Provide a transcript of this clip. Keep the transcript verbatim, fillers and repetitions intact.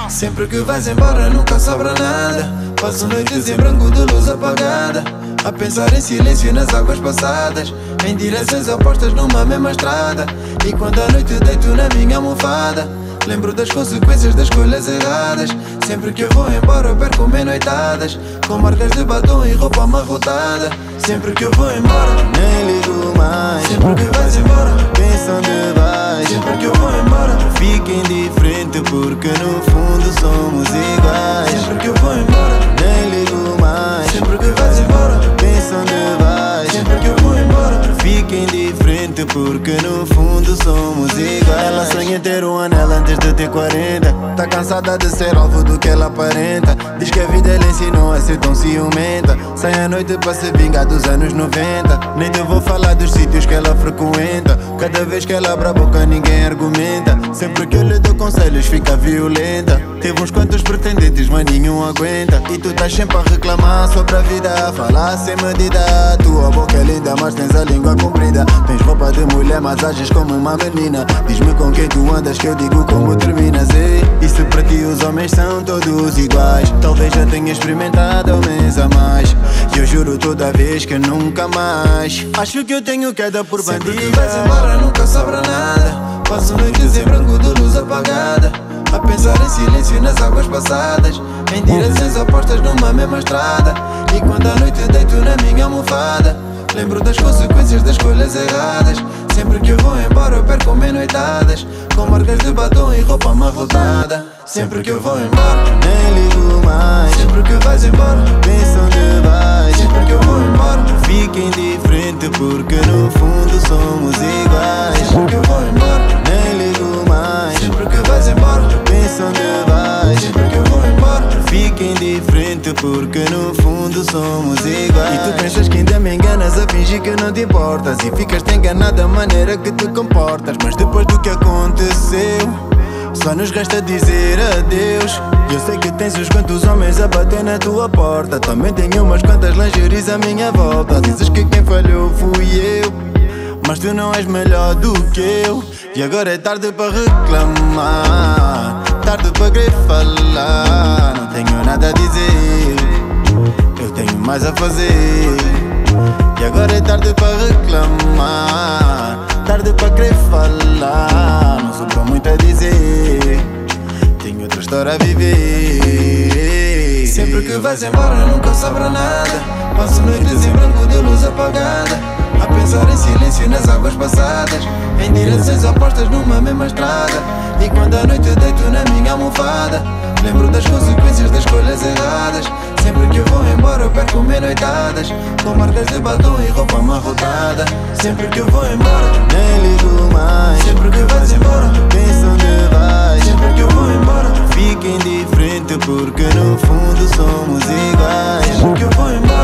Sempre que vais embora nunca sobra nada. Passo noites em branco de luz apagada, a pensar em silêncio nas águas passadas, em direções opostas numa mesma estrada. E quando à noite deito na minha almofada, lembro das consequências das escolhas erradas. Sempre que eu vou embora eu perco meia noitadas, com marcas de batom e roupa amarrotada. Sempre que eu vou embora nem ligo mais. Sempre que vais embora penso onde vais. Sempre que eu vou embora fico indiferente porque no fundo somos iguais. Sempre que eu vou embora nem ligo mais. Sempre que vais embora penso onde vais. Sempre que eu vou embora fico indiferente porque no fundo somos iguais. Ela sonha em ter um anel antes de ter quarenta. Tá cansada de ser alvo do que ela aparenta. Diz que a vida lhe ensinou a ser tão ciumenta. Sai à noite para se vingar dos anos noventa. Nem te vou falar dos sítios que ela frequenta. Cada vez que ela abre a boca ninguém argumenta. Sempre que eu lhe dou conselhos fica violenta. Teve uns quantos pretendentes mas nenhum aguenta. E tu estás sempre a reclamar sobre a vida, falar sem medida. Tua boca é linda mas tens a língua comprida. Tens roupa de mulher mas ages como uma menina. Diz-me com quem tu andas que eu digo como terminas. Ei, e se para ti os homens são todos iguais? Talvez já tenha experimentado ao menos a mais. E eu juro toda vez que nunca mais. Acho que eu tenho queda por bandida. Sempre que vais embora nunca sobra nada. Passo noites em branco de luz apagada, a pensar em silêncio nas águas passadas, em direções opostas numa mesma estrada. E quando à noite deito na minha almofada, lembro das consequências das escolhas erradas. Sempre que eu vou embora eu perco meia noitadas, com marcas de batom e roupa amarrotada. Sempre que eu vou embora nem ligo mais. Sempre que vais embora penso onde vais. Sempre que eu vou embora fico indiferente porque no fundo somos iguais. Sempre que eu vou embora nem ligo mais. Sempre que vais embora penso onde vais. Sempre que eu vou embora fico indiferente porque no fundo somos iguais. E tu pensas que ainda me enganas a fingir que não te importas, e ficas-te enganado da maneira que te comportas. Mas depois do que aconteceu só nos resta dizer adeus. Eu sei que tens uns quantos homens a bater na tua porta. Também tenho umas quantas lingeries à minha volta. Dizes que quem falhou fui eu, mas tu não és melhor do que eu. E agora é tarde para reclamar, tarde para querer falar. Não tenho nada a dizer, eu tenho mais a fazer. E agora é tarde para reclamar, tarde para querer falar. Não sobra muito a dizer, tenho outra história a viver. Sempre que vais embora nunca sobra nada. Passo noites em branco de luz apagada, a pensar em silêncio nas águas passadas, em direções opostas numa mesma estrada. E quando à noite deito na minha almofada, lembro das consequências das escolhas erradas. Sempre que eu vou embora eu perco meia noitadas, com marcas de batom e roupa amarrotada. Sempre que eu vou embora nem ligo mais. Sempre que vais embora penso onde vais. Sempre que eu vou embora fico indiferente porque no fundo somos iguais. Sempre que eu vou embora